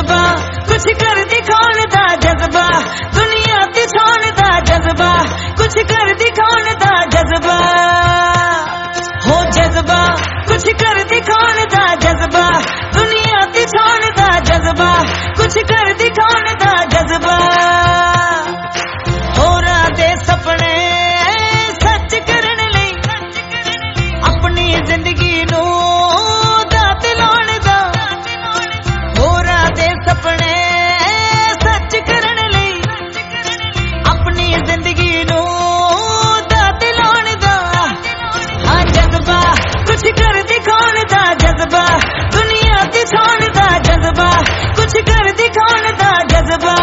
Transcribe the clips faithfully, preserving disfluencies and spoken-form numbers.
जज्बा कुछ कर दिखाने दा जज्बा, दुनिया ते छाने दा जज्बा, कुछ कर दिखाने दा जज्बा, हो जज्बा कुछ कर दिखाने दा जज्बा, दुनिया ते छाने दा जज्बा, कुछ कर दिखाने दा जज्बा। होरा दे सपने सच करने लई अपनी जिंदगी नू दात लाने दा, होरा दे सपने सच करने लई अपनी जिंदगी नू दात लाने दा। हाँ जज्बा कुछ कर दिखाने दा जज्बा, दुनिया ते छाने दा जज्बा, कुछ कर दिखाने दा जज्बा।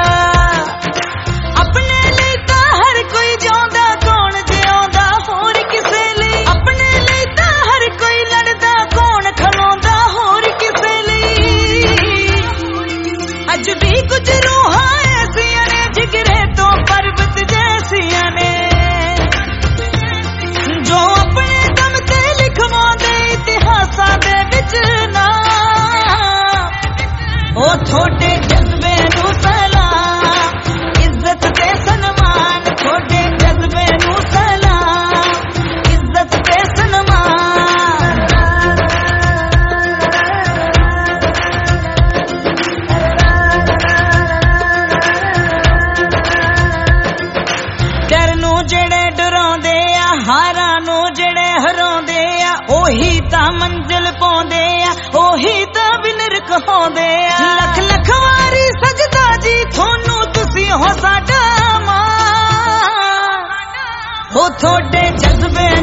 अपने लिए तां हर कोई जांदा, कौन जिउंदा होर किसे लिए, अपने लिए तां हर कोई लड़दा, कौन खलोंदा होर किसे लिए। अज भी कुछ रूहां ऐसियां ने जिगरे तो पर्वत जैसियां ने, जो अपने दम ते लिखवांदे इतिहासां दे विच ना। ओ थोड़े जज्बे नू सलाम, इज्जत ते सन्मान, थोड़े जज्बे नू सलाम, इज्जत ते सन्मान। डर नू जेड़े डराउंदे आ, हारां नू जेड़े हराउंदे आ, ओही तां मंजिल पाउंदे आ, ओही तां विनर कहाउंदे आ। लख लख वारी सजदा जी थोनू, तुसी हो साडा मां, हो थोड़े जज्बे